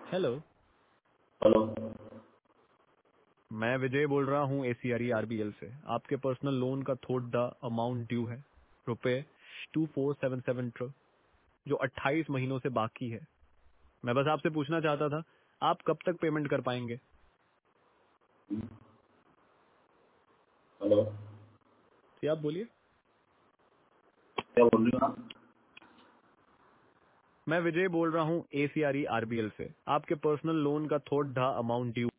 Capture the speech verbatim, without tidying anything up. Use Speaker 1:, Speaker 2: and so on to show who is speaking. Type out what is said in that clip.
Speaker 1: Hello.
Speaker 2: Hello.
Speaker 1: मैं विजय बोल रहा हूँ एसीआरई आरबीएल से। आपके पर्सनल लोन का थोड़ा अमाउंट ड्यू है, रुपए टू फोर सेवन सेवन जो अट्ठाईस महीनों से बाकी है। मैं बस आपसे पूछना चाहता था, आप कब तक पेमेंट कर पाएंगे?
Speaker 2: हेलो।
Speaker 1: जी आप बोलिए।
Speaker 2: क्या बोल रही हो आप?
Speaker 1: मैं विजय बोल रहा हूँ एसीआरई आरबीएल से। आपके पर्सनल लोन का थोड़ा अमाउंट ड्यू